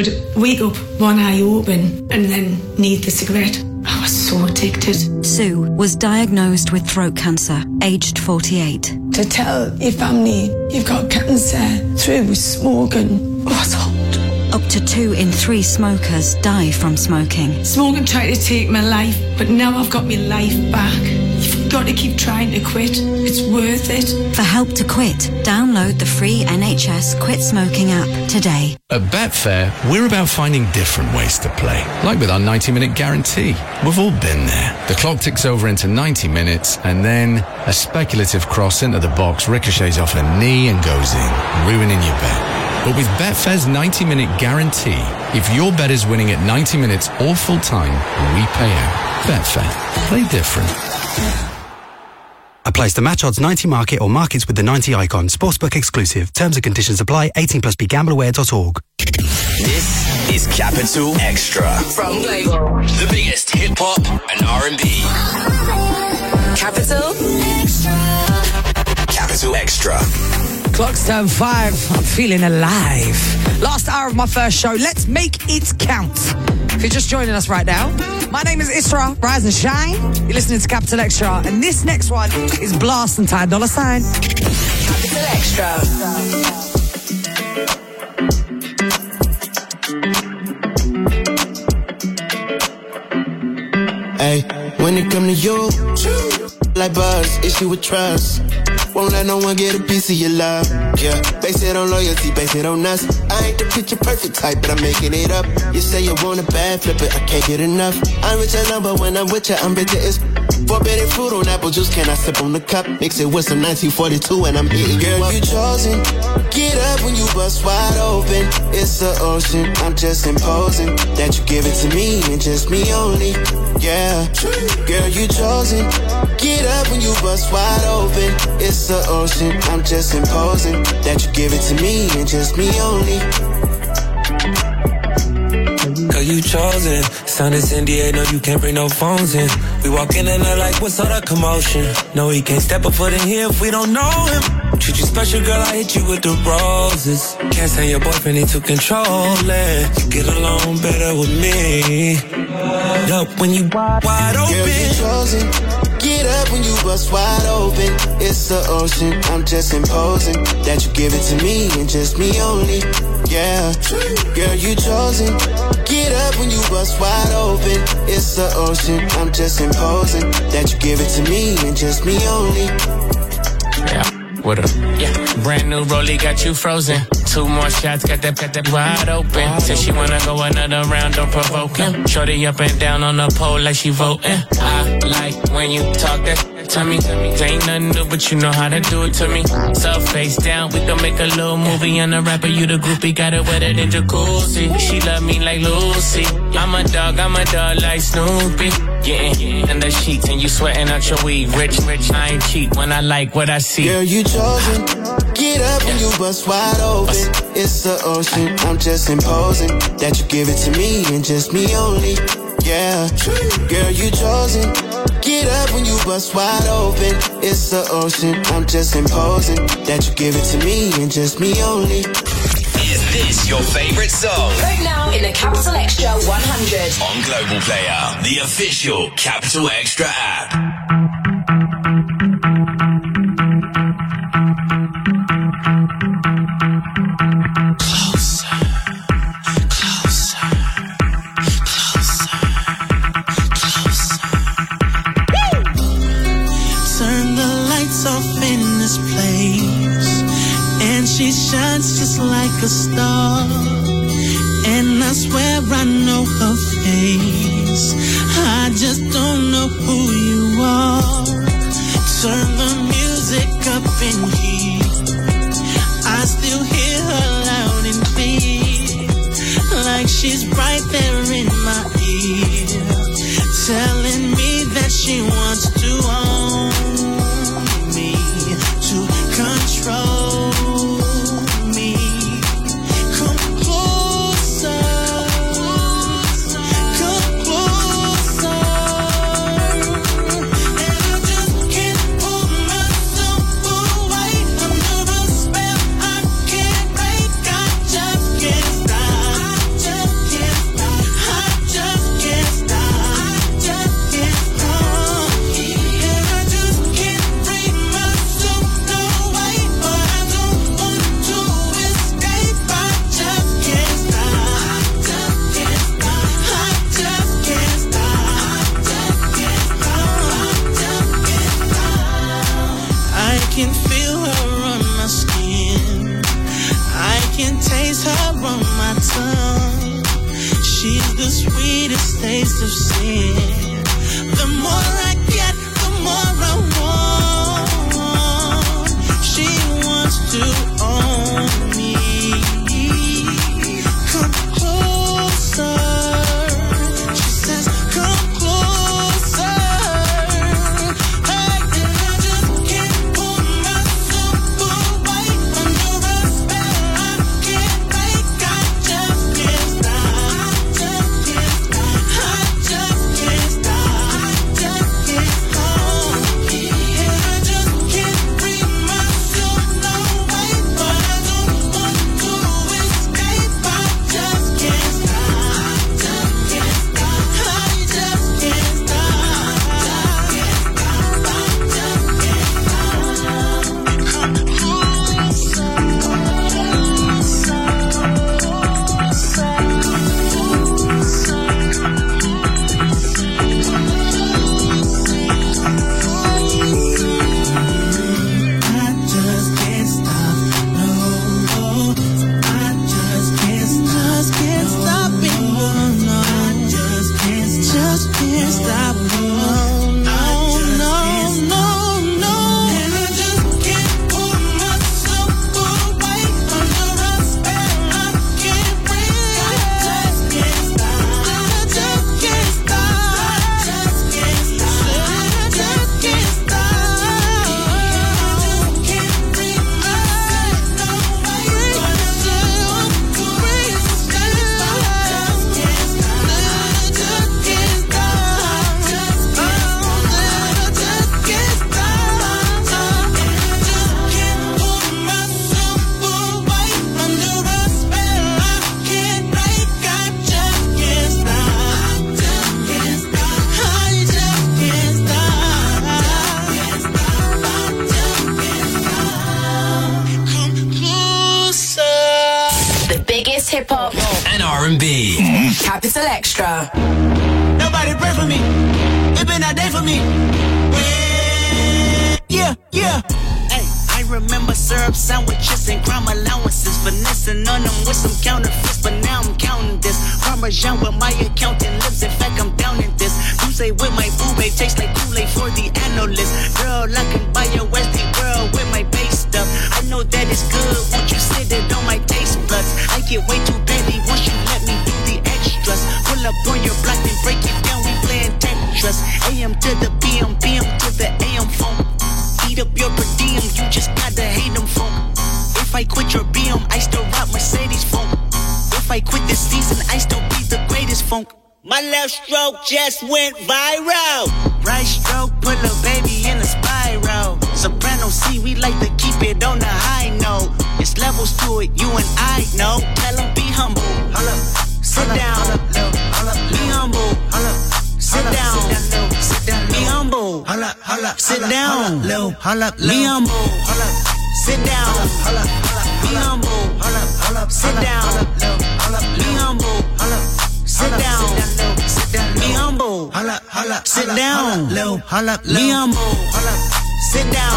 would wake up, one eye open, and then need the cigarette. I was so addicted. Sue was diagnosed with throat cancer, aged 48. To tell your family you've got cancer through smoking was hard. Up to 2 in 3 smokers die from smoking. Smoking tried to take my life, but now I've got my life back. You've got to keep trying to quit. It's worth it. For help to quit, download the free NHS Quit Smoking app today. At Betfair, we're about finding different ways to play. Like with our 90-minute guarantee. We've all been there. The clock ticks over into 90 minutes, and then a speculative cross into the box ricochets off a knee and goes in, ruining your bet. But with Betfair's 90-minute guarantee, if your bet is winning at 90 minutes or full time, we pay out. Betfair. Play different. Applies to match odds 90 market or markets with the 90 icon. Sportsbook exclusive. Terms and conditions apply. 18 plus BeGambleAware.org. This is Capital Extra. From Global. The biggest hip-hop and R&B. Capital Extra. Capital Extra. Clock's turned 5. I'm feeling alive. Last hour of my first show. Let's make it count. If you're just joining us right now, my name is Isra, Rise and Shine. You're listening to Capital Extra, and this next one is Blast and Ty Dolla $ign. Capital Extra. Hey, when it come to you, like buzz, issue with trust. Won't let no one get a piece of your love. Yeah, base it on loyalty, base it on us. I ain't the picture perfect type, but I'm making it up. You say you want a bad flip it, I can't get enough. I'm with your number when I'm with you, I'm bitter as forbidden fruit on apple juice. Can I sip on the cup? Mix it with some 1942 and I'm hitting you up. Girl, you chosen. Get up when you bust wide open. It's the ocean, I'm just imposing that you give it to me and just me only. Yeah, girl, you chosen. Get up when you bust wide open. It's the ocean, I'm just imposing that you give it to me and just me only. Cause you chosen. Sound is NDA, no you can't bring no phones in. We walk in and they're like, what's all the commotion? No, he can't step a foot in here if we don't know him. Treat you special, girl, I hit you with the roses. Can't stand your boyfriend, he too controlling. You get along better with me. Up when you wide open. Girl, you chosen. Get up when you bust wide open. It's the ocean, I'm just imposing that you give it to me and just me only. Yeah, girl, you chosen. Get up when you bust wide open. It's the ocean, I'm just imposing that you give it to me and just me only. Yeah, what up? Yeah, brand new rollie got you frozen. 2 more shots, got that wide open. Said she wanna go another round, don't provoke him. Shorty up and down on the pole like she voting. I like when you talk that to me. Ain't nothing new, but you know how to do it to me. So face down, we can make a little movie. I'm the rapper, you the groupie, got it wetter than jacuzzi. She love me like Lucy. I'm a dog like Snoopy. Getting in the sheets and you sweating out your weed. Rich, I ain't cheap when I like what I see. Girl, you chosen. Get up when you bust wide open. It's the ocean, I'm just imposing that you give it to me and just me only. Yeah, girl, you chosen. Get up when you bust wide open. It's the ocean, I'm just imposing that you give it to me and just me only. Is this your favorite song? Right now in the Capital Extra 100. On Global Player, the official Capital Extra app. She shines just like a star, and I swear I know her face. I just don't know who you are. Turn the music up in here. I still hear her loud and clear, like she's right there in my ear, telling me that she wants to own me, to control. Just sweetest taste of sin. The more I get, the more I want. She wants to own me. Come closer. She says, come closer. Hey, and I just can't pull myself away under a spell I can't break. I just can't stop. I just can't stop. I just can't stop. And I just can't free myself no way, but I don't want to escape. I just can't stop. I just can't stop. I just can't stop. Come closer. I just can't stop, no. I just can't stop it, no. I just can't stop, no, no. And I just can't pull myself away under a spell I can't break. I just can't stop. I just can't stop. I just can't stop. I just can't stop. Can't free myself no way, but I just want to escape. I just can't stop. I just can't stop. I just can't stop. And I just can't pull myself away under a spell I can't break. I just can't stop. I just can't stop. I just can't stop. Come closer. The biggest hip hop And R&B. Capital Extra. Nobody pray for me. It been a day for me. Yeah. Hey, I remember syrup sandwiches and crime allowances, finessing on them with some counterfeits, but now I'm counting this. Parmesan with my accountant lips. In fact, I'm down in this. You say with my boo babe tastes like Kool-Aid for the analyst. Girl, I can buy a Westie world with my base stuff. I know that it's good. Won't you sit it on my taste buds? I get way too petty once you let me do the extras. Pull up on your block and break it down. We playing Tetris. AM to the PM, PM to the AM phone. Eat up your per diem, you just gotta hate them phone. If I quit your BM, I still rock Mercedes phone. If I quit this season, I still be the greatest funk. My left stroke just went viral. Right stroke put a baby in a spiral. Soprano C, we like to keep it on the high note. It's levels to it, you and I know. Tell them be humble. Sit down. Be humble. Sit down. Be humble. Sit down. Be humble. Sit down. Be humble. Sit down. Be humble. Sit down. Be humble. Sit down. Be humble. Sit down.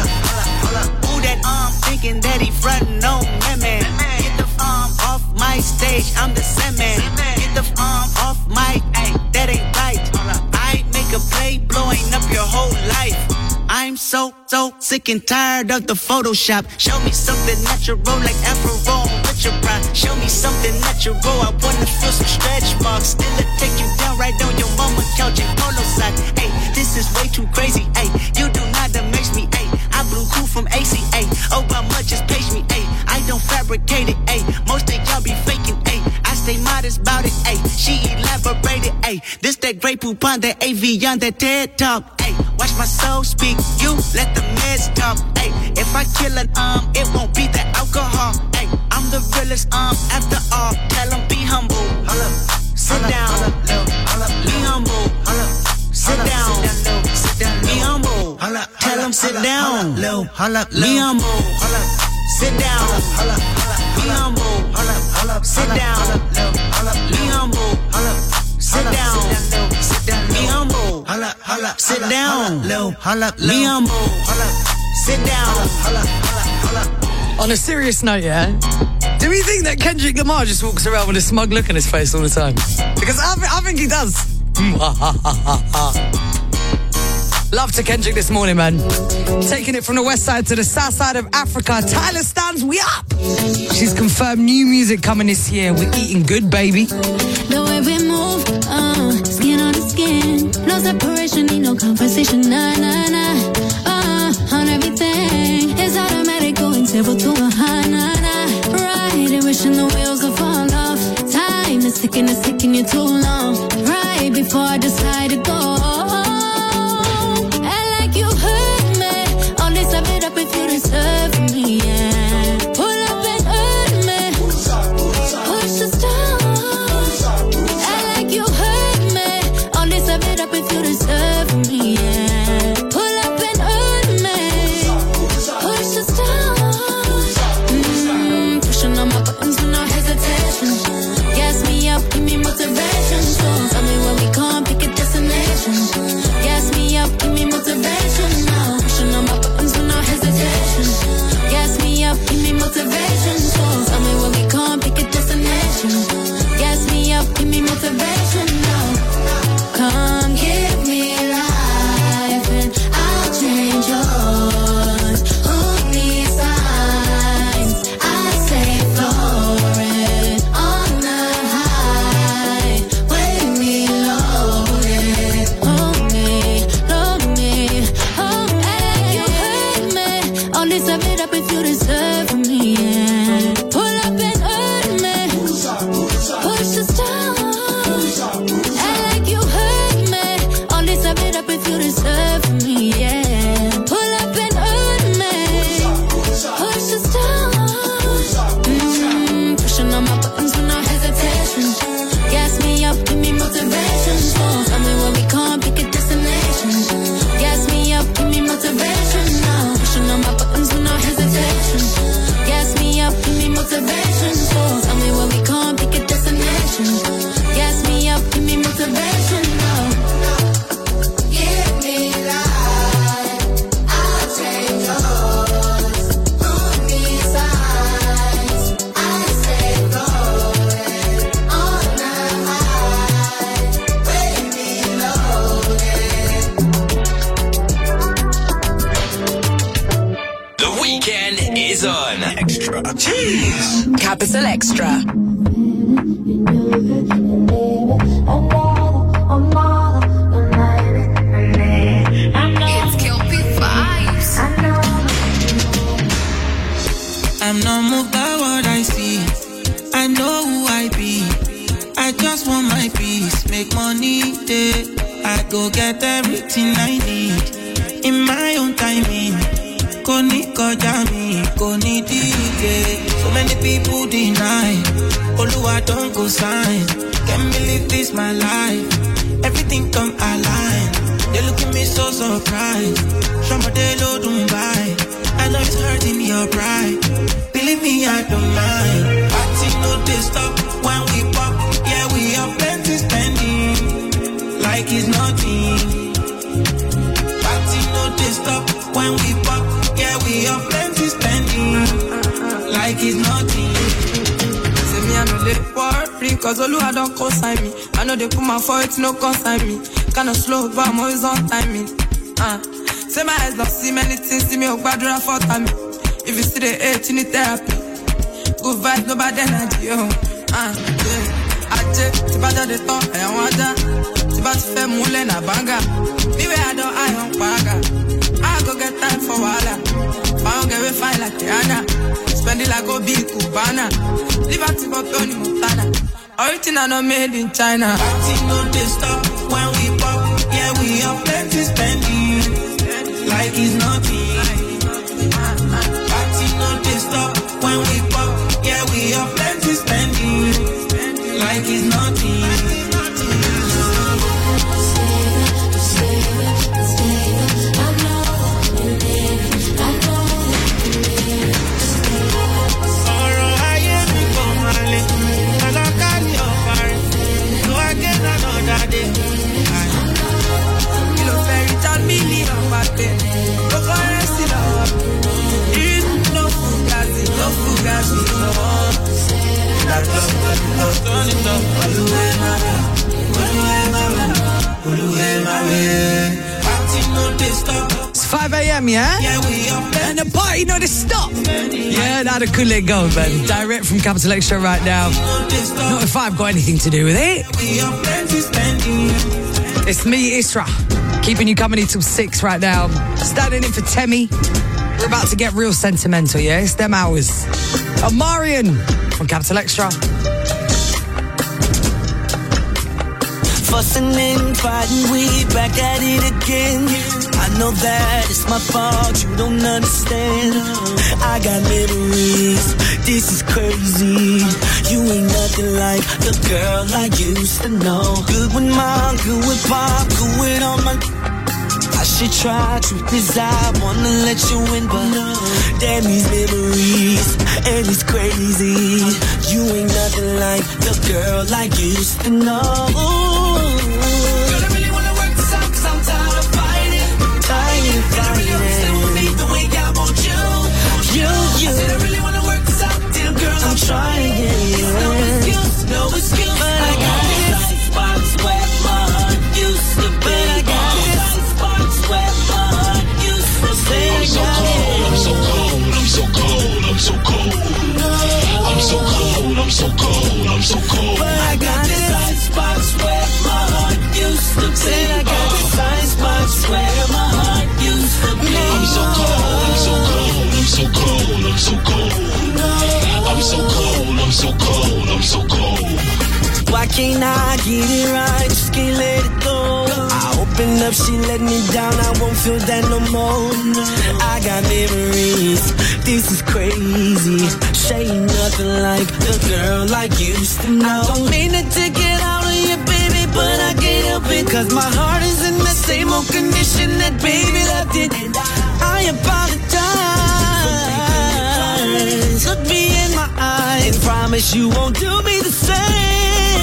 Who that thinking that he frontin' on women? Get the off my stage, I'm the Sandman. Get the off my, ay, that ain't right. I make a play, blowing up your whole life. I'm so sick and tired of the Photoshop. Show me something natural like Afro with your pride. Show me something natural, I wanna feel some stretch marks. Still take you down right on your mama couch in polo sock. Hey, this is way too crazy, hey. You do not amaze me, hey. I blew cool from ACA. Obama just page me, hey. I don't fabricate it, hey. Most of y'all be faking, hey. I stay modest about it, hey. She elaborated, hey. This that great poop on that AV on that TED Talk, hey. Watch my soul speak, you let the meds talk, hey. If I kill an it won't be the alcohol, hey. I'm the realest after all. Tell them be humble. Sit down. Be humble. Sit down. Be humble. Tell them sit down. Be humble. Sit down. Be humble. Sit down. Be humble. Sit down. Be humble. Sit down. Be humble. Sit down. On a serious note, yeah? Do we think that Kendrick Lamar just walks around with a smug look on his face all the time? Because I think he does. Love to Kendrick this morning, man. Taking it from the west side to the south side of Africa. Tyler stands, we up. She's confirmed new music coming this year. We're eating good, baby. The way we move, skin on the skin. No separation, need no conversation. Nah, nah, nah. On everything. It's automatic, going table to a high, nah, nah. Right, and wishing the wheels will fall off. Time is ticking, it's taking you too long. Right before I decide to go. If you deserve me, yeah. Pull up and hurt me. Push the stars. I like you hurt me. All this I made up if you deserve me, yeah. Pull up and hurt me. Push the stars. Pushing on my buttons with no hesitation. Gas me up, give me motivation. So tell me when we come, pick a destination. Gas me up, give me motivation. Now pushing on my buttons with no hesitation. Gas me up, give me motivation. So tell me when we come, pick a destination. Gas me up, give me motivation now. Come give me life and I'll change yours. Who needs signs? I say floating on the high. Wake me loaded. Hold me, load me. All this I made up if you deserve me, yeah. Pull up and hurt me. Push the stars. I like you hurt me. All this I made up if you deserve me, yeah. Pull up and hurt me. Push the stars. Pushing on my buttons with no hesitation. Gas me up, give me motivation. So tell me when we come, pick a destination. Gas me up, give me motivation now. Pushing on my buttons with no hesitation. Gas me up, give me motivation. So tell me when we come, pick a destination. Gas me up, give me motivation now. Give me life, I'll change yours. Who needs signs? I say floating on the high. Wake me loaded. The weekend is on. Extra. Jeez. Capital Extra. It's Kelpie vibes. I'm not moved by what I see. I know who I be. I just want my peace. Make money, I go get everything I need in my own timing. Koni kojami, koni dike. So many people deny. Oluwa don't go sign. Can't believe this my life. Everything come align. They look at me so surprised. Somebody low Dubai. I know it's hurting your pride. Believe me, I don't mind. Party no they stop when we pop. Yeah, we have plenty spending. Like it's nothing. Party no they stop when we pop. Yeah, we have plenty spending. Like it's nothing. Say me, I know they worry, cause Oluwa don't consign me. I know they put my foot, no consign me. Kinda slow, but I'm always on timing. Say my eyes don't see many things, see me, Ogbadura for time. If you see the hate, you need therapy. Good vibes, nobody energy, yo. Aje, Tibaja de talk, I want that. Tibaja fe mule na banga. Me where I don't, I don't paga. I go get time for wala. I don't get fine like Tiana. Spend it like go big Cubana. Liberty for Tony Montana. Original not made in China. Party no they stop when we pop. Yeah, we have plenty spending. Like it's nothing. Party no they stop when we pop. Yeah, we have plenty spending. Like it's nothing. No currency, no. It no fugazi. It's 5 a.m, yeah? And the party know to stop. Yeah, now the cool it go, man. Direct from Capital Extra right now. Not if I've got anything to do with it. It's me, Isra, keeping you company till 6 right now. Standing in for Temmie. We're about to get real sentimental, yeah? It's them hours. Omarion from Capital Extra. Fussing and fighting, we back at it again. I know that it's my fault, you don't understand. I got memories, this is crazy. You ain't nothing like the girl I used to know. Good with mom, good with pop, good with all my... I should try, truth is I wanna let you in, but damn these memories, and it's crazy. You ain't nothing like the girl I used to know. Girl, I really wanna work this out, cause I'm tired of fighting. Tired of fighting. And I really understand with me the way I want you. I said I really wanna work this out, damn girl, I'm trying. It's no excuse, no excuse. But I got this icebox where my heart used to be. I got this icebox where my heart used to be. I'm so cold, I'm so cold, I'm so cold, I'm so cold. I'm so cold, I'm so cold, I'm so cold. But I got this icebox where my heart used to be. I got this icebox where my heart used to be. I'm so cold, I'm so cold, I'm so cold, I'm so cold. I'm so cold, I'm so cold, I'm so cold. Why can't I get it right? Just can't let it go. I open up, she let me down. I won't feel that no more. I got memories, this is crazy. She ain't nothing like the girl I used to know. I don't mean it to get out of you, baby, but I can't help it. Cause my heart is in the same old condition that baby left it. And I apologize. Look me in my eyes, promise you won't do me the same.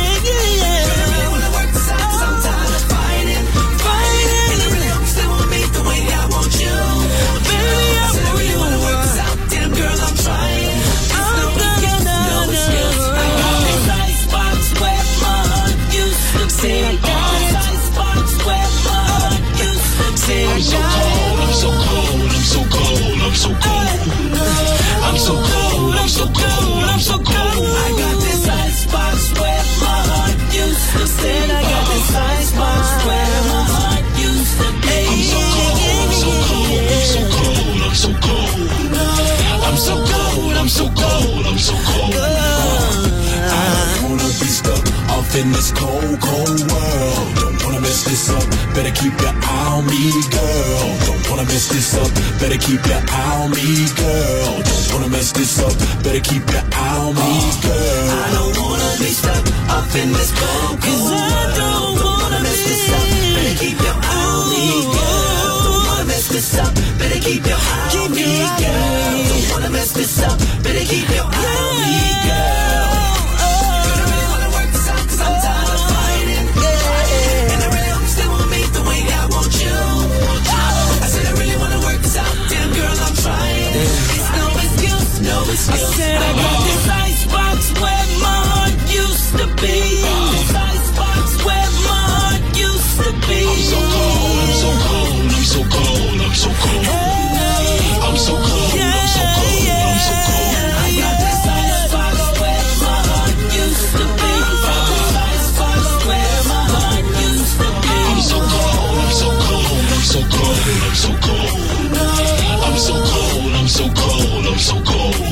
I'm so cold, I'm so cold, I'm so cold. I got this icebox where my heart used to be. I got this icebox where my heart used to be. I'm so cold, I'm so cold, I'm so cold, I'm so cold. I'm so cold, I'm so cold, I'm so cold. I don't wanna be stuck off in this cold, cold world. Don't wanna mess this up, better keep your eye on me, girl. Don't wanna mess this up, better keep your eye on me, girl. Don't wanna mess this up, better keep your eye on me, girl. I don't wanna be stuck up in this cold, cold world. I don't wanna mess this up, better keep your eye on me, girl. Don't wanna mess this up, better keep your eye on me, girl. Don't wanna mess this up, better keep your eye on me, girl. I said I got this icebox where my heart used to be. This icebox where my heart used to be. I'm so cold, I'm so cold, I'm so cold, I'm so cold. I'm so cold, I'm so cold, I'm so cold. I got this icebox where my heart used to be. This icebox where my heart used to be. I'm so cold, I'm so cold, I'm so cold, I'm so cold. I'm so cold, I'm so cold, I'm so cold.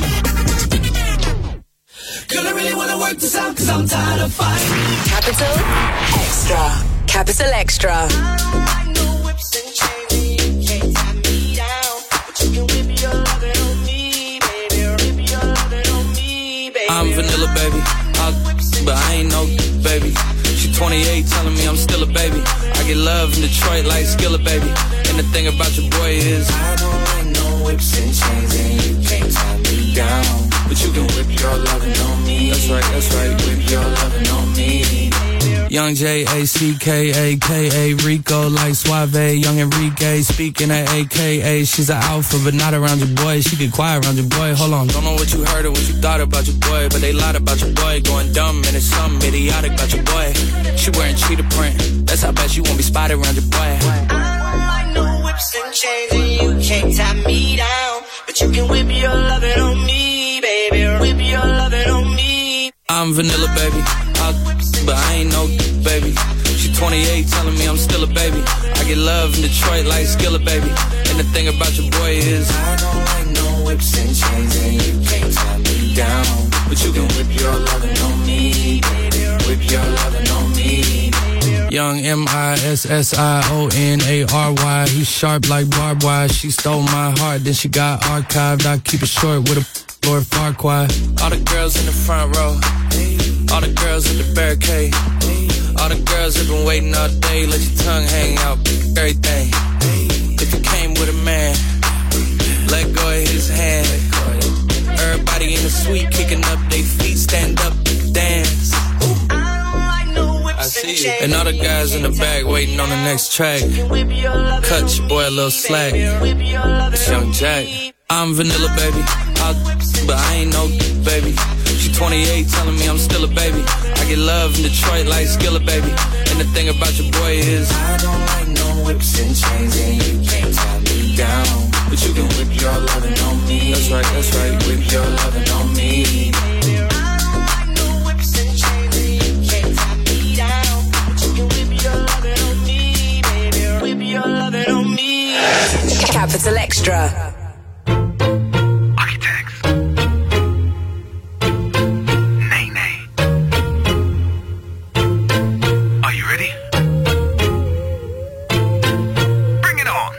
Girl, I really wanna work this out cause I'm tired of fighting. Capital Extra. Capital Extra. I don't like no whips and chains. You can't tie me down, but you can whip your lovin' on me, baby. Whip your lovin' on me, baby. I'm vanilla, baby. But I ain't no baby. She 28, telling me I'm still a baby. I get love in Detroit like Skillet, baby. And the thing about your boy is I don't like no whips and chains, and you can't tie me down, but you can whip your lovin' on me. That's right, whip your lovin' on me. Young J-A-C-K-A-K-A, Rico like Suave, Young Enrique, speaking at AKA. She's an alpha, but not around your boy. She get quiet around your boy. Hold on, don't know what you heard or what you thought about your boy, but they lied about your boy. Going dumb and it's something idiotic about your boy. She wearing cheetah print, that's how bad she won't be spotted around your boy. I don't like no whips and chains, and you can't tie me down, but you can whip your lovin' on me, baby. Whip your lovin' on me. I'm vanilla, baby, but I ain't no baby. She 28, telling me I'm still a baby. I get love in Detroit like Skillet, baby. And the thing about your boy is I don't like no whips and chains, and you can't tie me down, but you can whip your lovin' on me, baby. Whip your lovin' on me. Young M-I-S-S-I-O-N-A-R-Y. He's sharp like barbed wire. She stole my heart, then she got archived. I keep it short with a Lord Farquaad. All the girls in the front row, all the girls in the barricade, all the girls have been waiting all day. Let your tongue hang out, everything. If you came with a man, let go of his hand. Everybody in the suite kicking up their feet, stand up, dance. I see you. And all the guys in the back waiting on the next track. Cut your boy a little slack. It's Young Jack. I'm vanilla, baby, but I ain't no baby. She 28, telling me I'm still a baby. I get love in Detroit like Skillet, baby. And the thing about your boy is I don't like no whips and chains, and you can't tie me down, but you can whip your lovin' on me. That's right, whip your lovin' on me. Capital Extra. Architects. Nene. Are you ready? Bring it on.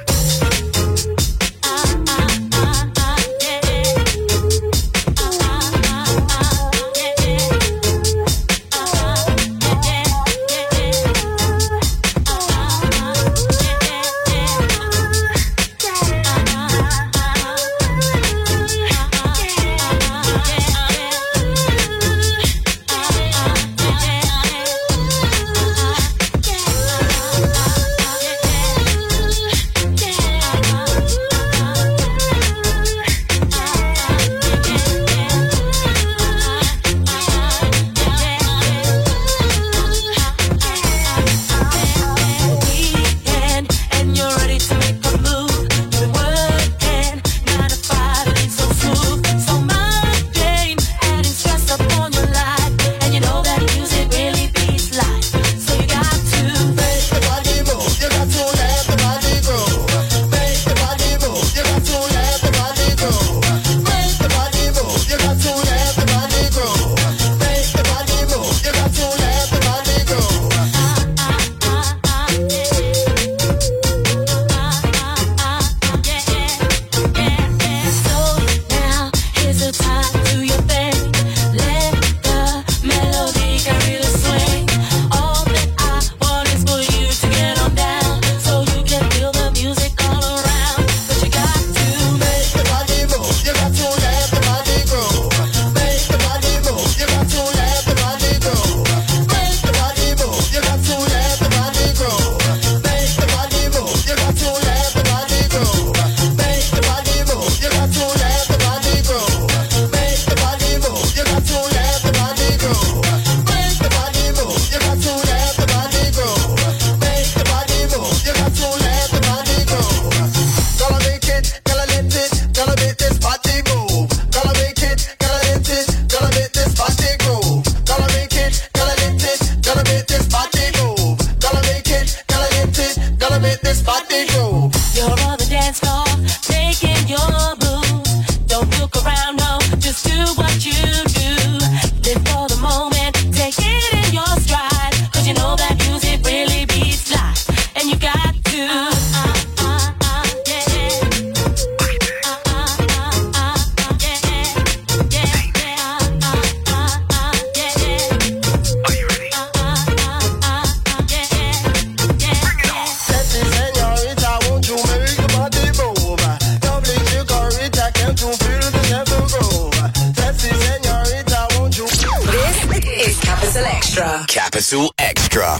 Extra. Capital Extra.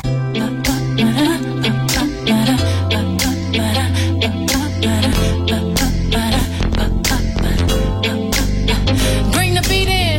Bring the beat in.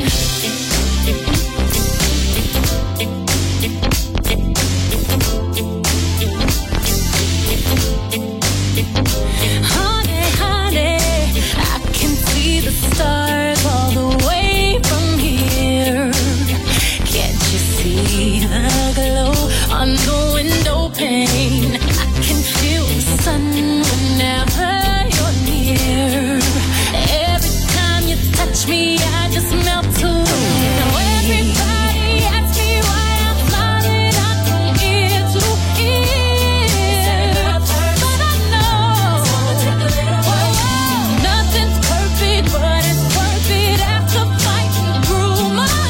Honey, honey, I can see the stars all the way from here. Can't you see the glow on the window pane? I can feel the sun whenever you're near. Every time you touch me, I just melt away. Now everybody asks me why I'm smiling out from ear to ear, but I know nothing's perfect, but it's worth it after fighting through my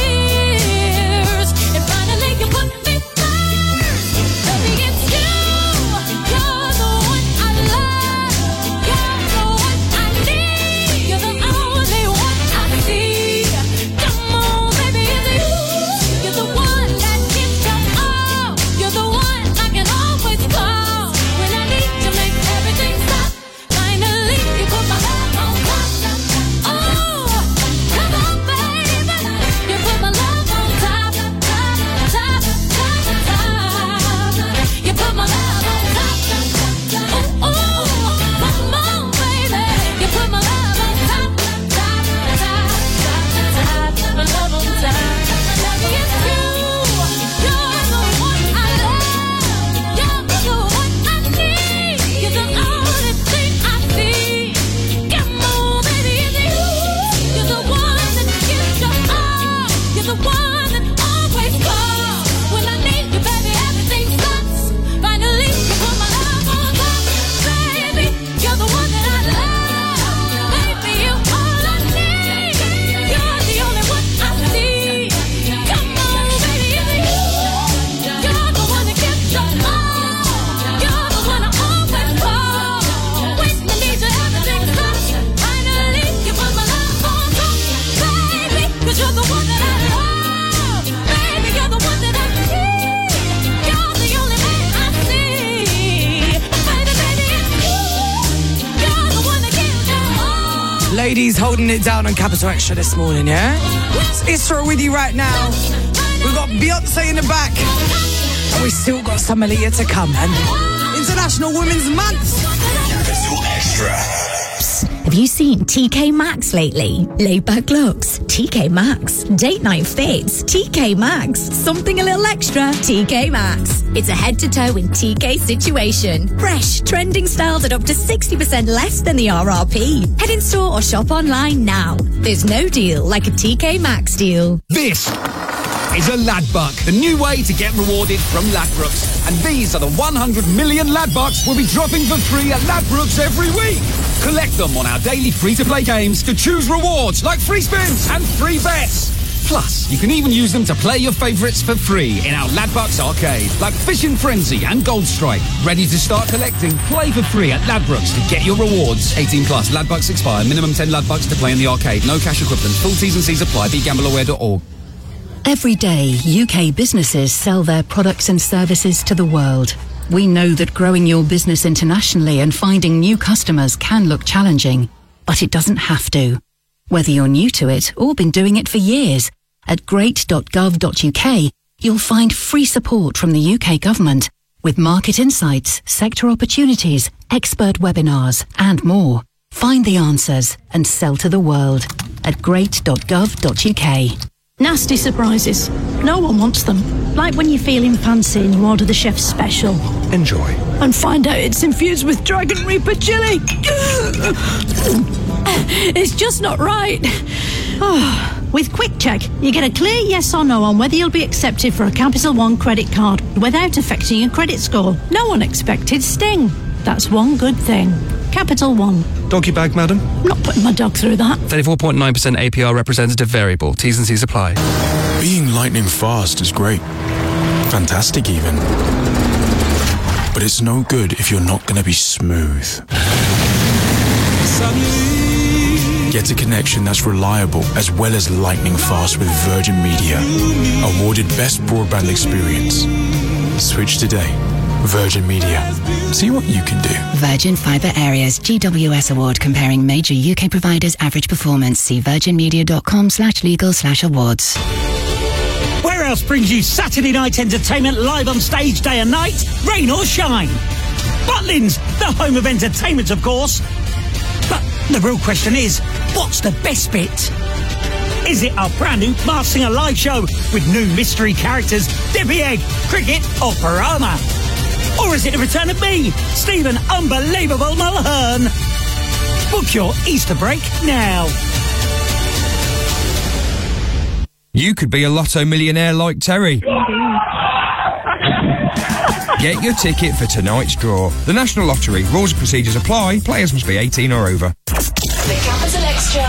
tears. And finally you put me first. Baby, it's you. You're the one I love. You're the one I need. You're the only one I see. Come on, baby, it's you. You're the one that gives up all. You're the one I can always call when I need to make everything stop. Finally, you put my love on top. Oh, come on, baby. You put my love on top, top, top, top, top. You put my love on top. Oh, come on, baby. You put my love on top, top, top, top, top. My love on top. Baby, it's you. You're the one I love. You're the one I need. You're the only thing I see. Come on, baby, it's you. You're the one that gives your all. You're the one that always calls when I need you, baby. Everything stops. Finally, you put my love on top, baby. You're the one that I love, baby. You're all I need. You're the only one I see. Come on, baby, it's you. You're the one that gives your all. You're the one I always call when I need you. Everything stops. Finally, you put my love on top, baby. 'Cause you're the one that I love, baby. You're the one that I need. You're the only man I see. Baby, it's you. You're the one that gives your all. Ladies holding it down on Capital Extra this morning, yeah? It's Isra with you right now. We've got Beyonce in the back. And we still got some Aaliyah to come. And International Women's Month. Capital Extra. Have you seen TK Maxx lately? Laid back looks, TK Maxx. Date night fits, TK Maxx. Something a little extra, TK Maxx. It's a head-to-toe in TK situation. Fresh, trending styles at up to 60% less than the RRP. Head in store or shop online now. There's no deal like a TK Maxx deal. This is a Ladbuck, the new way to get rewarded from Ladbrokes. And these are the 100 million Ladbucks we'll be dropping for free at Ladbrokes every week. Collect them on our daily free-to-play games to choose rewards like free spins and free bets. Plus, you can even use them to play your favourites for free in our Ladbucks arcade, like Fishing Frenzy and Gold Strike. Ready to start collecting? Play for free at Ladbrokes to get your rewards. 18 plus. Ladbucks expire. Minimum 10 Ladbucks to play in the arcade. No cash equivalent. Full T's and C's apply. BeGambleAware.org. Every day, UK businesses sell their products and services to the world. We know that growing your business internationally and finding new customers can look challenging, but it doesn't have to. Whether you're new to it or been doing it for years, at great.gov.uk, you'll find free support from the UK government with market insights, sector opportunities, expert webinars, and more. Find the answers and sell to the world at great.gov.uk. Nasty surprises. No one wants them. Like when you're feeling fancy and you order the chef's special. Enjoy. And find out it's infused with Dragon Reaper chili. It's just not right. With Quick Check, you get a clear yes or no on whether you'll be accepted for a Capital One credit card without affecting your credit score. No unexpected sting. That's one good thing. Capital One. Doggy bag, madam? I'm not putting my dog through that. 34.9% APR representative variable. T's and C's apply. Being lightning fast is great. Fantastic even. But it's no good if you're not going to be smooth. Suddenly Get a connection that's reliable as well as lightning fast with Virgin Media. Awarded Best Broadband Experience. Switch today. Virgin Media. See what you can do. Virgin Fibre Areas GWS Award comparing major UK providers' average performance. See virginmedia.com/legal/awards. Where else brings you Saturday night entertainment live on stage day and night? Rain or shine. Butlins, the home of entertainment, of course. But the real question is, what's the best bit? Is it our brand new Masked Singer live show with new mystery characters, Debbie Egg, Cricket or Parama? Or is it the return of me, Stephen Unbelievable Mulhern? Book your Easter break now. You could be a lotto millionaire like Terry. Get your ticket for tonight's draw. The National Lottery. Rules and procedures apply. Players must be 18 or over. The Capital Extra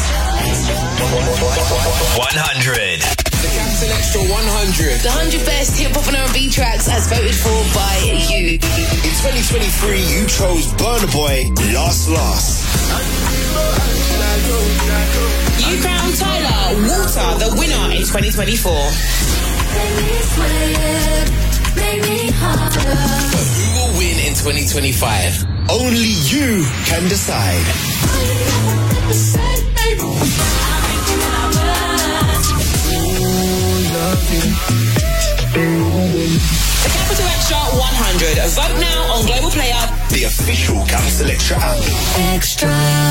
100. The Capital Extra 100. The 100 best hip hop and R&B tracks as voted for by you. In 2023, you chose Burna Boy, Lost. You crowned Tyler Walter the winner in 2024. Who will win in 2025? Only you can decide. The Capital Extra 100. Vote now on Global Player, the official Capital Extra app. Extra.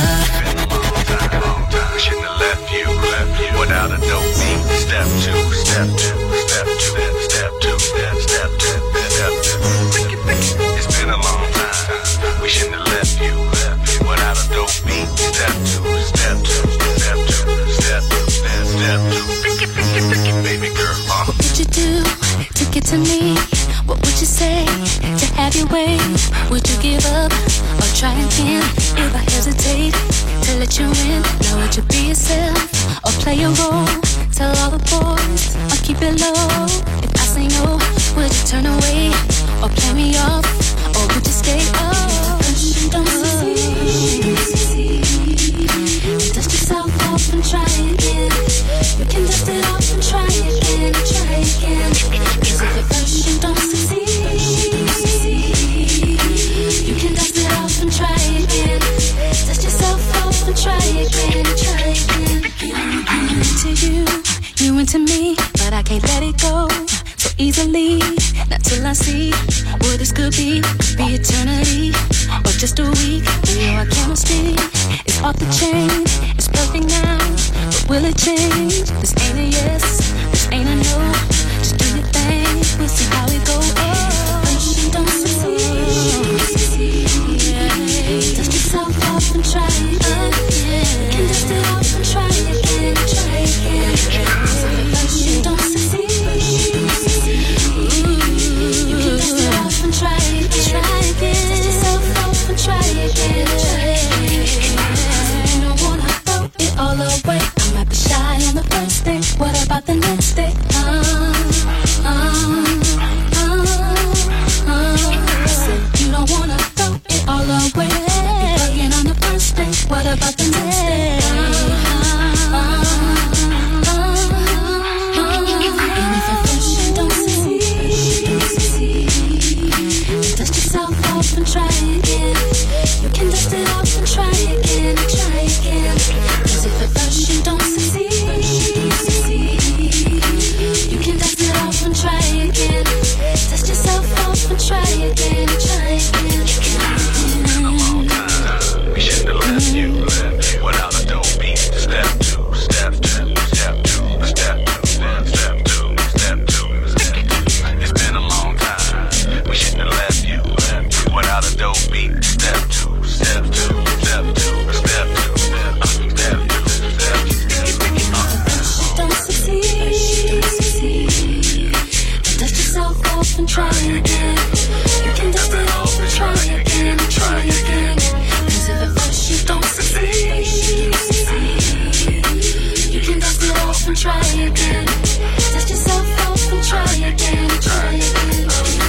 Shouldn't have left you without a dope beat. Step 2, step 2, step 2, step 2, step 2, step 2. It's been a long time. We shouldn't have left you without a dope beat. Step 2, step 2, step 2, step 2, step 2. Baby girl, What would you do to get to me? What would you say to have your way? Would you give up or try again? If I hesitate to let you in, now would you be yourself or play a role? Tell all the boys or keep it low. If I say no, would you turn away or play me off? Or would you stay up? Don't succeed. Dust yourself off and try again. You can dust it off and try again, try again. Cause if at first you don't succeed, you can dust it off and try again. Dust yourself off and try again, try again. I'm into you, you into me, but I can't let it go so easily. Not till I see what this could be eternity or just a week. You know our chemistry is off the chain. It's perfect now, but will it change? This ain't a yes, this ain't a no. Just do your thing, we'll see how it goes. Oh, don't succeed. Dust yourself off and try again. You can dust it off and try again, try again. Don't succeed. You can dust it off and try again, try again. Dust yourself off and try again, try again. You don't wanna throw it all away. I might be shy on the first day. What about the next day? Said you don't wanna throw it all away. You're bugging on the first day. What about the next day? And if at first you don't succeed, dust yourself off and try again. You can dust it off and try again, try again. Cause if at first you don't succeed, you can dust it off and try again. Dust yourself off and try again, try again. we shouldn't have left you without a dope beat. Step 2, step 2, step 2, step 2, step 2, step 2. It's been a long time. We shouldn't have left you without a dope beat. Step 2, step 2, step 2, step 2, step 2, step 2, step 2. Don't succeed. Dust yourself off and try again. You can dust it off and try again, try again. Cause if at first you don't succeed, you can dust it off and try again. Dust yourself off and try again, try again.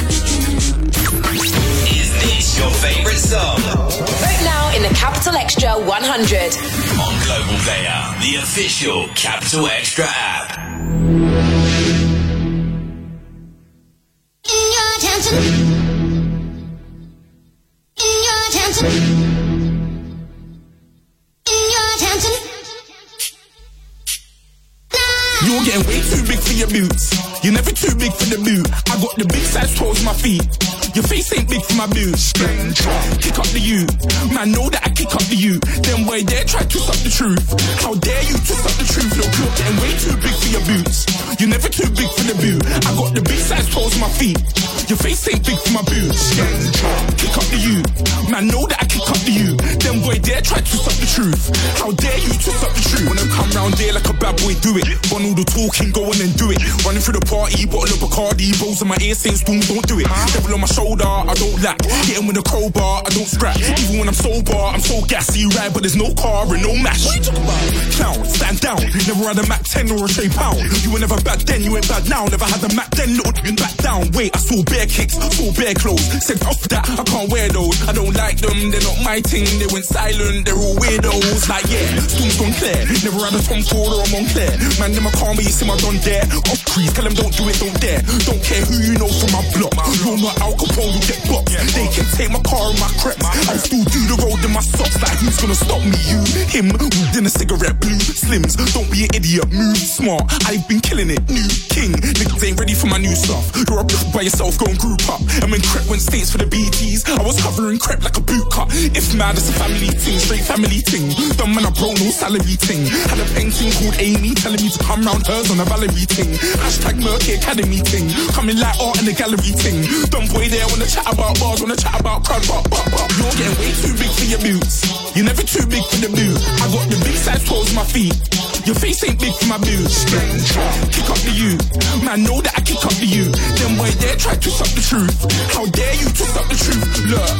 Is this your favorite song? Vote now in the Capital Extra 100. On Global Player, the official Capital Extra app. In your attention. In your attention. In your attention. You're getting way too big for your boots. You're never too big for the boot. I got the big size toes on my feet. Your face ain't big for my boots. Kick up the you. Man, know that I kick up the you. Then boy dare try to twist up the truth. How dare you twist up the truth? Look, you're getting way too big for your boots. You're never too big for the boot. I got the big size toes on my feet. Your face ain't big for my boots. Kick up the you. Man, know that I kick up the you. Then boy dare try to twist up the truth. How dare you twist up the truth? When I come round there like a bad boy, do it. Run all the talking, go on and do it. Running through the party, bottle of Bacardi, balls in my ear saying Storm, don't do it. Devil on my shoulder, I don't lack. Hitting with a crowbar, I don't scrap. Even when I'm sober, I'm so gassy, right? But there's no car and no mash. What you talking about? Clown, stand down. Never had a Mac 10 or a Trey Pound. You were never bad then, you ain't bad now. Never had a Mac 10, little back down. Wait, I saw bare kicks, saw bare clothes. Said off that, I can't wear those. I don't like them, they're not my thing. They went silent, they're all weirdos. Like yeah, Storm's gone clear. Never had a Tom Ford or a Montclair. Man, them I can't be, you see my done there. Off crease, tell them don't do it, don't dare. Don't care who you know from my block. You're not Al Capone, you get boxed. They can take my car and my creps. I still do the road in my socks. Like who's gonna stop me? You, him, within a cigarette, blue slims. Don't be an idiot, move smart. I've been killing it, new king. Niggas ain't ready for my new stuff. You're up by yourself, go and group up. And when Crep went states for the BTs, I was covering Crep like a boot cut. If mad, it's a family thing, straight family thing. Dumb man, I bro, no salary thing. Had a painting called Amy telling me to come round hers on a Valerie thing. Hashtag Murky Academy thing. Coming like art in the gallery thing. Dumb boy there wanna chat about bars, wanna chat about crowd, but. You're getting way too big for your boots. You're never too big for the boot. I got the big size toes on my feet. Your face ain't big for my boots. Kick up the you. Man, know that I kick up the you. Then boy dare try to twist up the truth. How dare you twist up the truth? Look,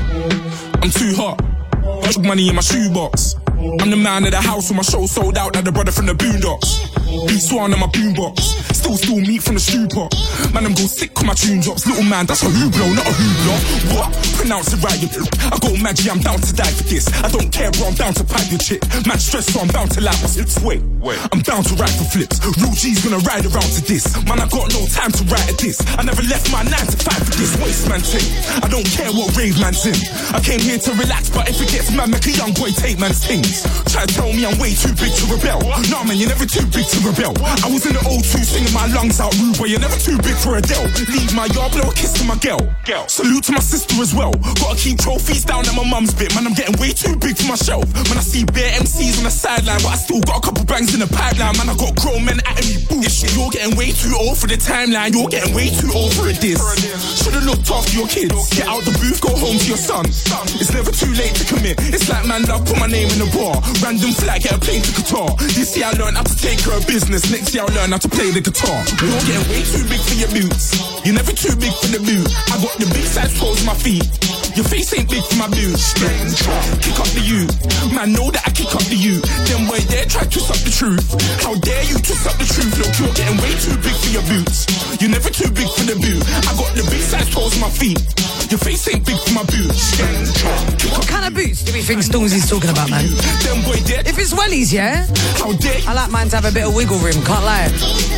I'm too hot. Much money in my shoebox. I'm the man of the house when my show sold out like the brother from the Boondocks. Beat Swan in my boombox. Still meat from the stew pot. Man, I'm go sick when my tune drops. Little man, that's a hooblo, not a hooblo. What? Pronounce it right, you. I go Maggie, I'm down to die for this. I don't care, bro, I'm down to pipe your chick. Man, stressed, so I'm bound to lap my hips. Wait, I'm down to ride for flips. Real G's gonna ride around to this. Man, I got no time to write at this. I never left my 9 to 5 for this waste man thing. I don't care what rave man's in. I came here to relax, but if it gets mad, make a young boy take man's things. Try to tell me I'm way too big to rebel. Nah, man, you're never too big to rebel. I was in the O2 singing my lungs out rude, but you're never too big for Adele. Leave my yard, blow a kiss to my girl. Salute to my sister as well. Gotta keep trophies down at my mum's bit. Man, I'm getting way too big for myself. Man, I see bare MCs on the sideline, but I still got a couple bangs in the pipeline. Man, I got grown men at me bullshit. You're getting way too old for the timeline. You're getting way too old for a diss. Should've looked after your kids. Get out the booth, go home to your son. It's never too late to commit. It's like man, love, put my name in the bar. Random flag, get a plane to Qatar. This year I learned how to take care of business. Next year I'll learn how to play the guitar. You're getting way too big for your boots. You're never too big for the boot. I got the big size toes on my feet. Your face ain't big for my boots. Kick up the you. Man, know that I kick up the you. Then boy dare try to twist up the truth. How dare you twist up the truth? Look, you're getting way too big for your boots. You're never too big for the boot. I got the big size toes on my feet. Your face ain't big for my boots. What kind of boots do we think Stormzy's talking about, man? If it's wellies, yeah? I like mine to have a bit of wiggle room, can't lie.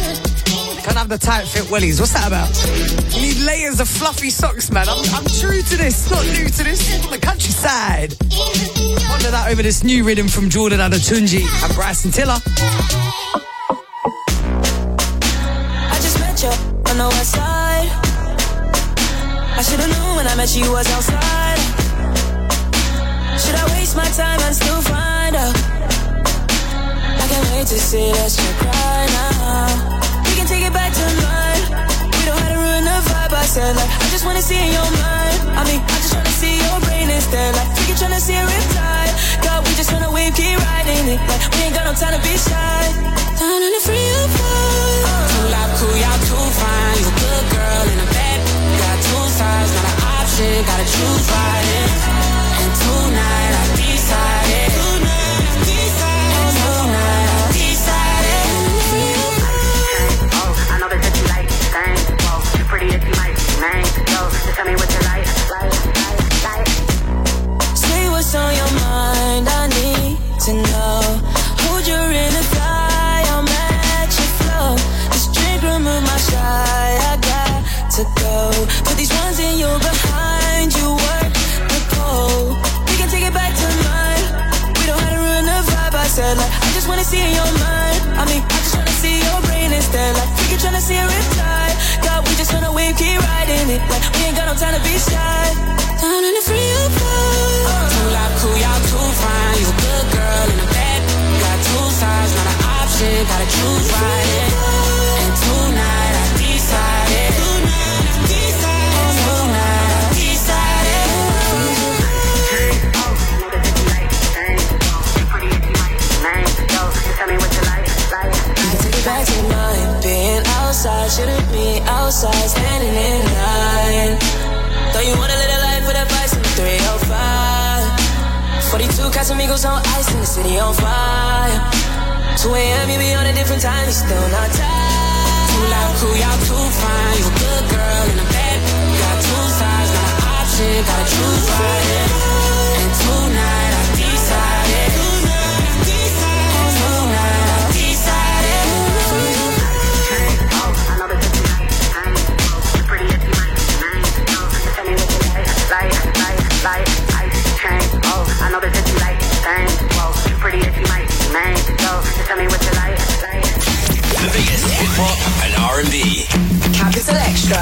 Can't have the tight fit wellies. What's that about? You need layers of fluffy socks, man. I'm true to this, not new to this. From the countryside. Wonder that over this new rhythm from Jordan Adetunji and Bryson Tiller. I just met you on the west side. I should've known when I met you was outside. Should I waste my time and still find out? I can't wait to see us cry now. We can take it back tonight. We don't have to ruin the vibe. I said like, I just wanna see in your mind. I mean, I just wanna see your brain instead. Like, we can tryna see a riptide. God, we just wanna wave, keep riding it. Like, we ain't got no time to be shy. Down in the free of fall. Too loud, cool, y'all too fine. You a good girl in a bed. Got two sides, not an option. Gotta choose right. And tonight I decided. Tonight I decided. Tonight I decided. Oh, I know that you like things. Whoa, you're pretty if you might name. Yo, just tell me what you like. Say what's on your mind. I need to know. wanna see in your mind. I mean, I just wanna see your brain instead. Like, we can tryna see a riptide. God, we just wanna wave, keep riding it. Like, we ain't got no time to be shy. Down in the free Too loud, cool, y'all too fine. You a good girl in a bad. Got two sides, not an option. Gotta choose right. And tonight I decided. Back to mine, being outside, shouldn't be outside, standing in line. Though you wanna live a life with a vice in the 305. 42 Casamigos on ice in the city on fire. 2 a.m. you be on a different time, you still not tired. Too loud, cool, y'all too fine. You a good girl in a bad. Got two sides, not an option. Gotta choose right. And tonight I decided. Like ice chain, oh, I know that you like things. Whoa, pretty if you might be main. So, just tell me what you like. The biggest hip hop and R&B. Capital Extra.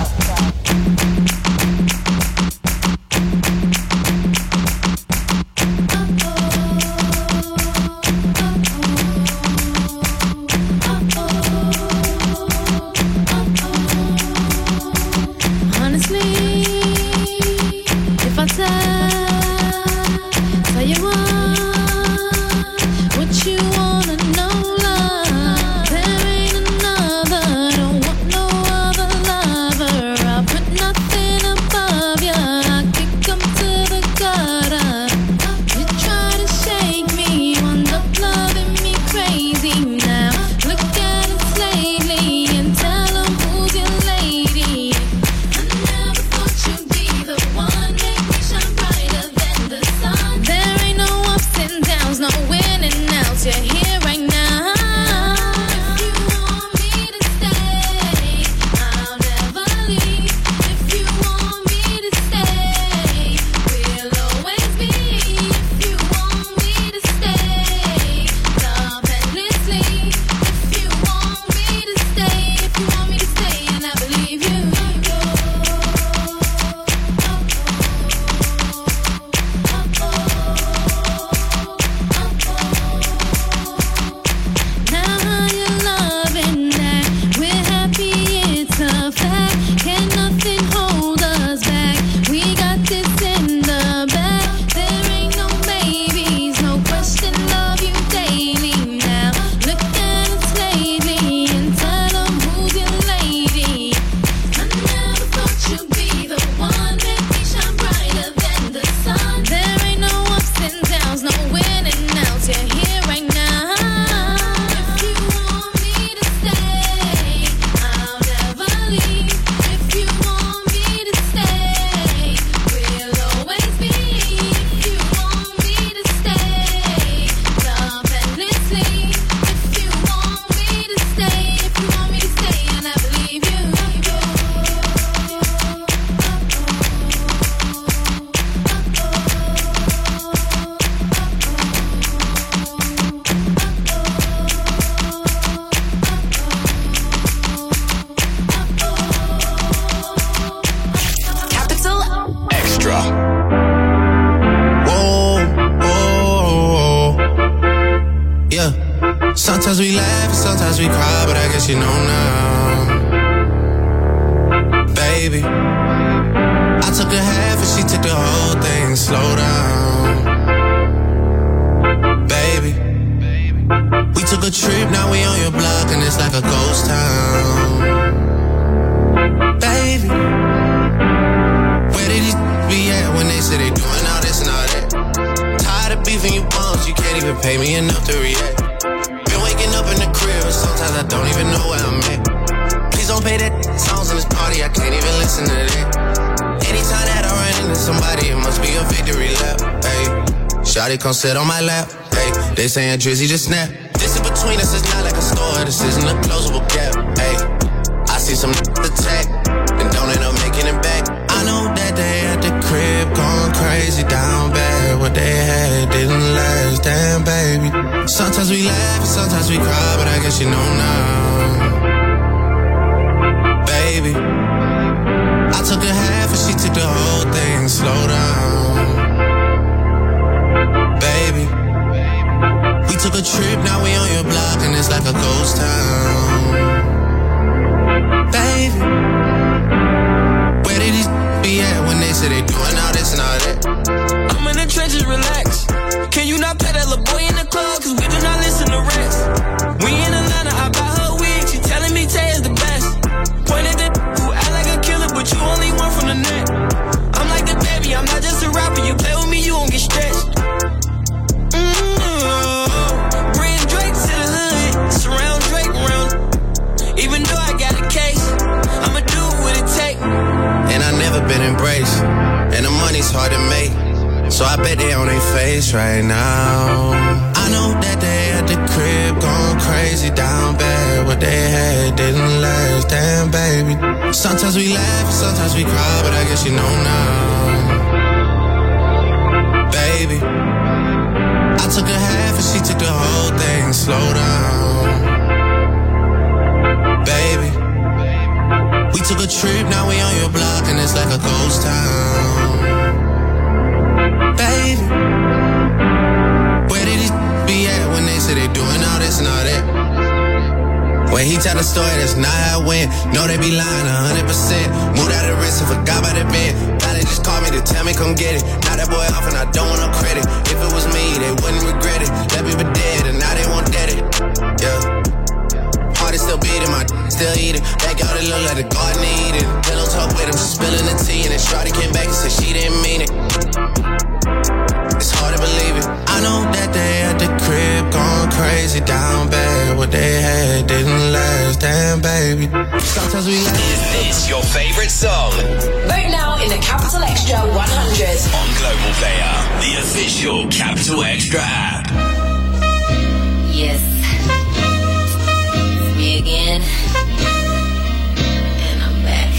Sometimes we laugh and sometimes we cry, but I guess you know now. Baby, I took a half and she took the whole thing. Slow down. Baby, we took a trip, now we on your block and it's like a ghost town. Baby, where did these be at when they say they doing all this and all that? Tired of beefing you bums, you can't even pay me enough to react. Up in the crib, and sometimes I don't even know where I'm at. Please don't play that songs in this party, I can't even listen to that. Anytime that I run into somebody, it must be a victory lap. Hey, shawty come sit on my lap. Hey, they saying Drizzy just snap. This in between us is not like a store, this isn't a closable gap. Hey, I see some attack, and don't end up making it back. I know that they at the crib going crazy down bad. What they had didn't last, damn baby. Sometimes we laugh and sometimes we cry, but I guess you know now. Baby, I took a half and she took the whole thing. Slow down. Baby, we took a trip, now we on your block and it's like a ghost town. Baby, where did these be at when they say they doing all this and all that? I'm in the trenches, relax. Can you not pet that little boy in the club? Cause we do not listen to rest. We in Atlanta, I buy her wig. She telling me Tay is the best. Pointed at who act like a killer, but you only one from the net. I'm like the baby, I'm not just a rapper. You play with me, you won't get stretched. Bring Drake to the hood, surround Drake around. Even though I got a case, I'ma do what it take. And I never been embraced, and the money's hard to make. So I bet they on their face right now. I know that they at the crib going crazy down bad. What they had didn't last, damn baby. Sometimes we laugh, sometimes we cry, but I guess you know now. Baby, I took a half and she took the whole thing. Slow down. Baby, we took a trip, now we on your block and it's like a ghost town. Baby, where did these be at when they say they doing all this and all that? When he tell the story, that's not how it went. No, they be lying 100%. Moved out of the wrist and forgot about the bed. Now they just call me to tell me come get it. Now that boy off and I don't want no credit. If it was me, they wouldn't regret it. Left me for dead and now they won't dead it. Yeah. Heart is still beating, my still eating. Backyard it look like the garden eating. Pillow talk with him, she spilling the tea. And then shorty came back and said she didn't mean it. It's hard to believe it. I know that they at the crib going crazy down bad. What they had didn't last, damn baby. Sometimes we laugh. Is this your favorite song? Vote now in the Capital Extra 100 on Global Player, the official Capital Extra app. Yes, it's me again, and I'm back.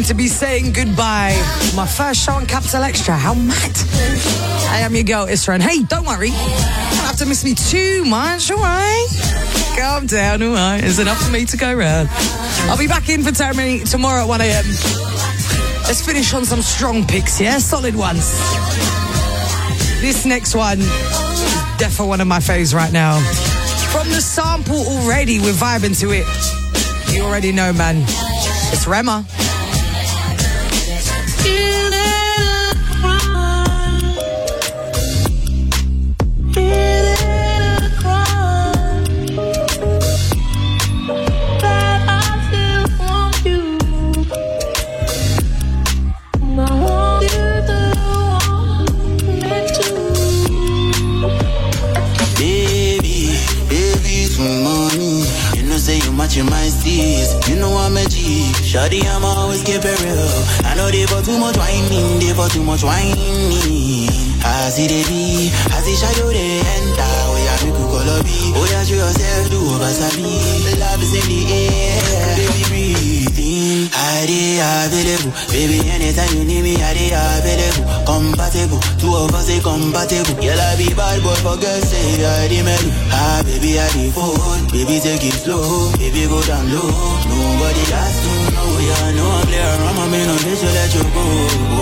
going to be saying goodbye. My first show on Capital Extra. How mad. I am your girl, Isra. And hey, don't worry. You don't have to miss me too much, all right? Calm down, all right? There's enough for me to go round. I'll be back in for tomorrow at 1 a.m. Let's finish on some strong picks, yeah? Solid ones. This next one is definitely one of my faves right now. From the sample already, we're vibing to it. You already know, man. It's Rema. Matching my steez, you know I'm a G. Shawty, I'm always keep it real. I know they for too much whining, they for too much whining. I see the B, I see shadow they enter. Oh yeah, we could call a B. Oh yeah, show yourself, do over Sabi. Love is in the air, baby breathe in. I dey available, baby anytime you need me, I dey available. Compatible, two of us say compatible. Girl, I be bad boy for girls say I dey mellow. Ah baby, I dey fall, baby take it slow, baby go down low. Nobody got to know, yeah, I know I'm there. I'm a man on this, so let you go.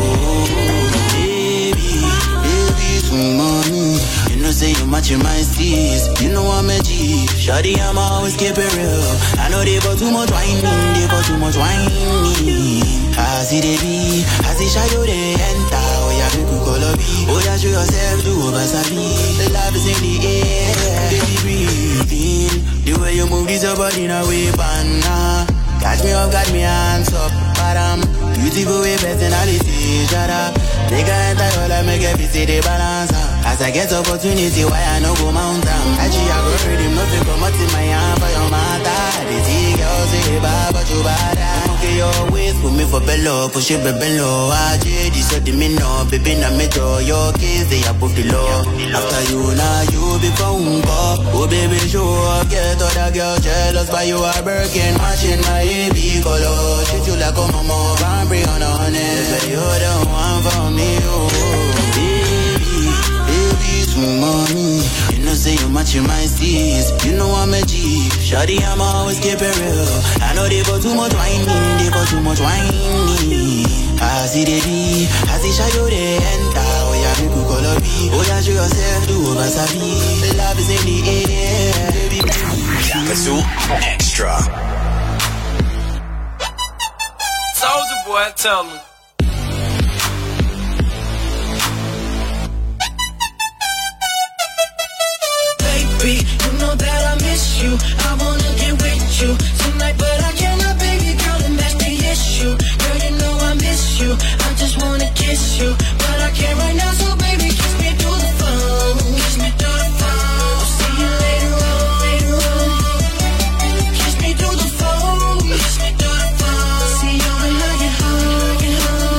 Money, you know say you matching my steez. You know I'm a G. Shawty, I'm always keep it real. I know they for too much whining, they for too much whining. I see the B, I see shadow they enter. Oh yeah, we could call a B. Oh yeah, show yourself, do over Sabi. The love is in the air, baby breathe in. The way you move this your body in a way, banana. Catch me up, got me hands up, but beautiful way, personality, shut up. Nigga enter all I make every city balance. As I get opportunity, why I no go mountain? Actually, I go read him, nothing come out in my hand for your matter. They see girls say, but you bad. Okay, your waist, put me for bellow, push it below. I did this, the me no, baby, na me draw your kiss, they above the law. After you, now you be phone call. Oh, baby, show up, get other girl jealous, but you are Birkin, matching my AB color. Treat you like a mama, can't bring on a honest, but you're the one for me. Baby, some money. You know say you matching my steez. You know I'm a G. Shawty, I'm always keep it real. I know they for too much whining, they for too much whining. I see the B, I see shadow they enter. Oh yeah, we could call a B. Oh yeah, show yourself, do over Sabi. The love is in the air, baby. Capital Extra. Soulja Boy, tell me. You know that I miss you. I wanna get with you tonight, but I cannot, baby girl, and that's the issue. Girl, you know I miss you. I just wanna kiss you, but I can't right now. So baby, kiss me through the phone. Kiss me through the phone. I'll see you later on, later on. Kiss me through the phone. Kiss me through the phone. See you when I get home, get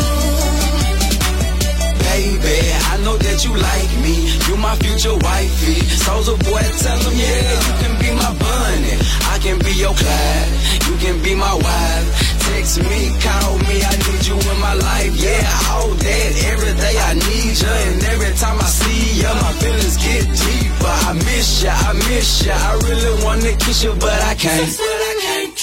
home. Baby, I know that you like me. You my future wifey. Soulja Boy, tell him, yeah, you can be my bunny. I can be your Clyde. You can be my wife. Text me, call me, I need you in my life. Yeah, all that, every day I need you. And every time I see you, my feelings get deeper. I miss ya, I miss ya. I really wanna kiss you, but I can't. But I can't.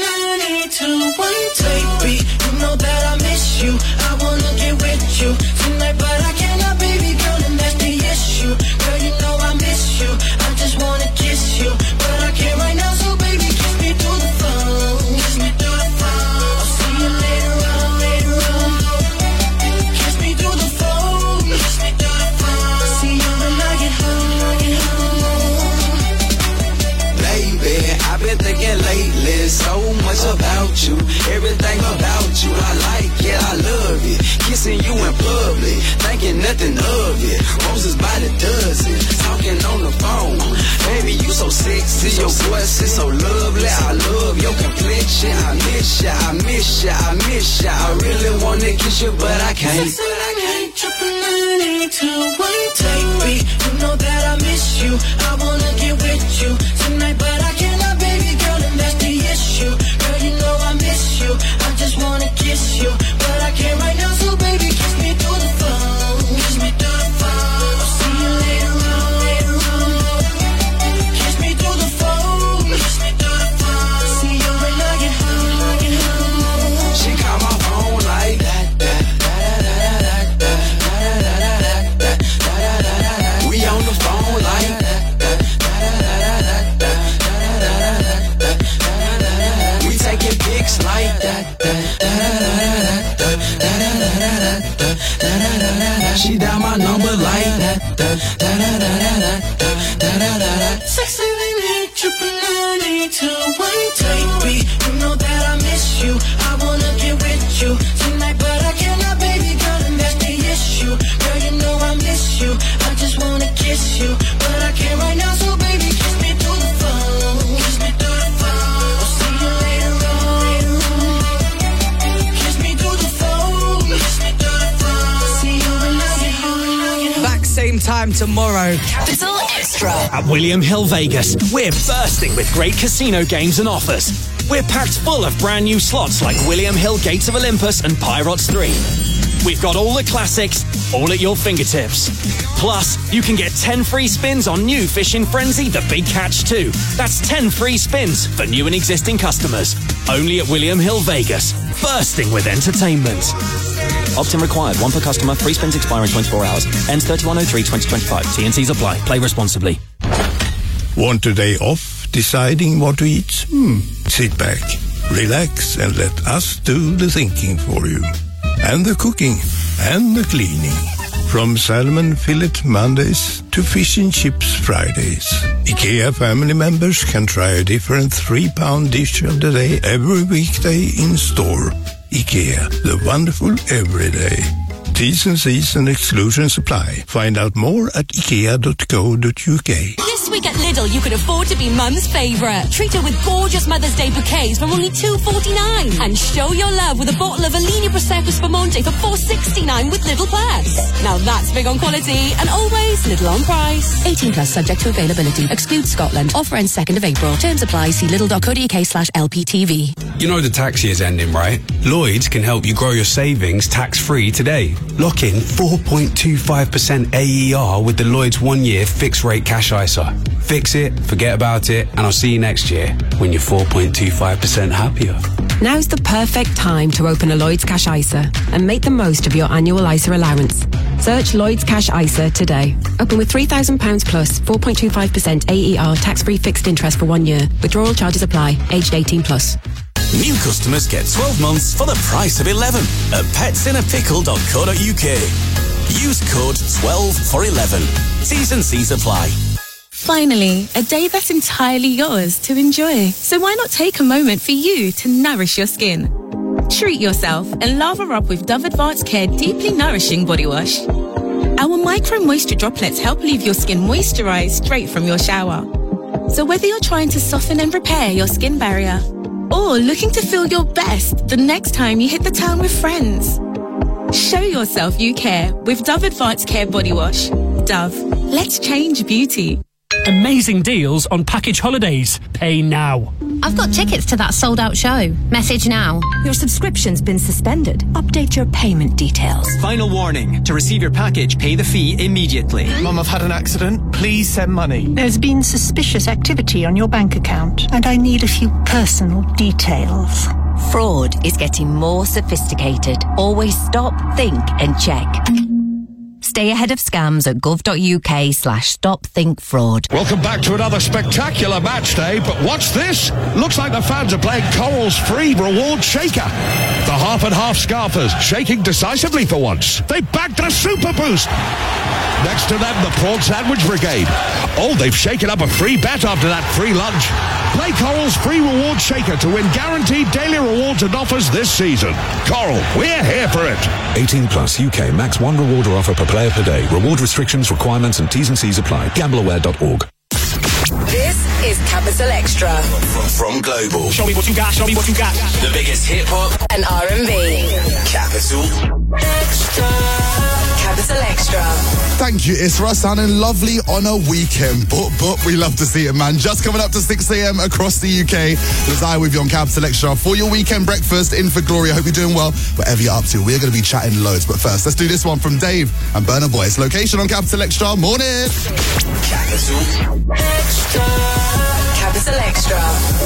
99921, baby. You know that I miss you. I wanna get with you tonight, but I cannot, baby girl, and that's the issue. Girl, you know I miss you. I just wanna kiss you, but I can't right now. So baby, kiss me through the phone. Kiss me through the phone. I'll see you later on, later on. Kiss me through the phone. Kiss me through the phone. See you when I get home, get home. Baby, I've been thinking lately so much about you. Everything about you, I like it, I love it. Kissing you in public, thinking nothing of it. Roses by the dozen, talking on the phone. Baby, you so sexy, your voice is so lovely. I love your complexion. I miss ya, I miss ya, I miss ya. I really wanna kiss you, but I can't. But I can't. 99921, baby. You know that I miss you. I wanna get with you tonight, but I cannot, baby girl, and that's the issue. Girl, you know I miss you. I just wanna kiss you, time tomorrow. Capital Extra. At William Hill Vegas, we're bursting with great casino games and offers. We're packed full of brand new slots like William Hill Gates of Olympus and Pirates 3. We've got all the classics, all at your fingertips. Plus, you can get 10 free spins on new Fishing Frenzy The Big Catch 2. That's 10 free spins for new and existing customers. Only at William Hill Vegas, bursting with entertainment. Opt-in required. One per customer. Free spins expire in 24 hours. Ends 31/03/2025. T&Cs apply. Play responsibly. Want a day off deciding what to eat? Sit back, relax, and let us do the thinking for you. And the cooking, and the cleaning. From salmon fillet Mondays to fish and chips Fridays. IKEA family members can try a different £3 dish of the day every weekday in store. IKEA, the wonderful everyday. T's and C's and exclusions apply. Find out more at ikea.co.uk. This week at Lidl, you can afford to be Mum's favourite. Treat her with gorgeous Mother's Day bouquets from only $2.49. And show your love with a bottle of Alini Prosecco Spumante for $4.69 with Lidl Plus. Now that's big on quality and always Lidl on price. 18 plus subject to availability. Excludes Scotland. Offer ends 2nd of April. Terms apply. See lidl.co.uk/LPTV. You know the tax year's ending, right? Lloyds can help you grow your savings tax-free today. Lock in 4.25% AER with the Lloyds 1-year fixed rate cash ISA. Fix it, forget about it, and I'll see you next year when you're 4.25% happier. Now's the perfect time to open a Lloyds Cash ISA and make the most of your annual ISA allowance. Search Lloyds Cash ISA today. Open with £3,000 plus 4.25% AER tax-free fixed interest for 1 year. Withdrawal charges apply. Aged 18 plus. New customers get 12 months for the price of 11 at petsinnapickle.co.uk. Use code 12 for 11. T's and C's apply. Finally, a day that's entirely yours to enjoy. So why not take a moment for you to nourish your skin? Treat yourself and lather up with Dove Advanced Care Deeply Nourishing Body Wash. Our micro moisture droplets help leave your skin moisturized straight from your shower. So whether you're trying to soften and repair your skin barrier or looking to feel your best the next time you hit the town with friends, show yourself you care with Dove Advanced Care Body Wash. Dove, let's change beauty. Amazing deals on package holidays. Pay now. I've got tickets to that sold-out show. Message now. Your subscription's been suspended. Update your payment details. Final warning. To receive your package, pay the fee immediately. Mum, I've had an accident. Please send money. There's been suspicious activity on your bank account, and I need a few personal details. Fraud is getting more sophisticated. Always stop, think, and check. Stay ahead of scams at gov.uk/stopthinkfraud. Welcome back to another spectacular match day, but what's this? Looks like the fans are playing Coral's free reward shaker. The half and half scarfers shaking decisively for once. They bagged a super boost. Next to them, the Prawn Sandwich Brigade. Oh, they've shaken up a free bet after that free lunch. Play Coral's free reward shaker to win guaranteed daily rewards and offers this season. Coral, we're here for it. 18 plus UK max 1 reward or offer per player per day. Reward restrictions, requirements and T's and C's apply. Gambleaware.org. This is Capital Extra. From Global. Show me what you got, show me what you got. The biggest hip-hop and R&B. Capital Extra. Capital Extra. Thank you, Isra. Sounding lovely on a weekend. But we love to see it, man. Just coming up to 6 a.m. across the UK. It's I with you on Capital Extra for your weekend breakfast in for glory. I hope you're doing well, whatever you're up to. We're going to be chatting loads. But first, let's do this one from Dave and Burna Boy. It's Location on Capital Extra. Morning. Capital Extra. Capital Extra.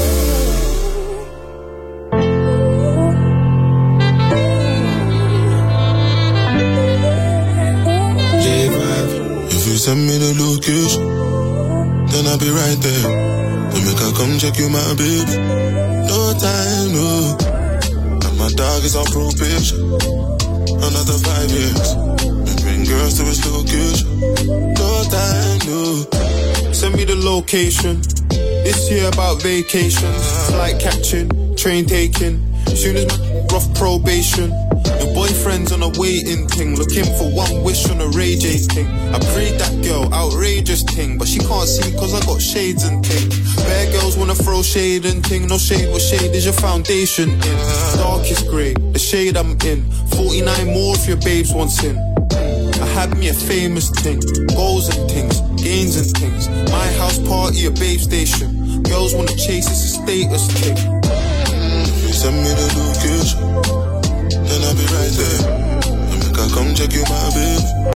If you send me the location, then I'll be right there. Then make her come check you, my baby. No time, no. And my dog is on probation. Another 5 years. And bring girls to his location. No time, no. Send me the location. This year about vacations. Flight catching, train taking. Soon as my rough probation. Your boyfriend's on a waiting thing, looking for one wish on a Ray J thing. I prayed that girl, outrageous thing, but she can't see cause I got shades and ting. Bare girls wanna throw shade and ting, no shade, what shade is your foundation in? Darkest grey, the shade I'm in, 49 more if your babes wants in. I had me a famous thing, goals and things, gains and things. My house party, a babe station. Girls wanna chase, it's a status thing. Send me the location, then I'll be right there. I make her come check you, my babe.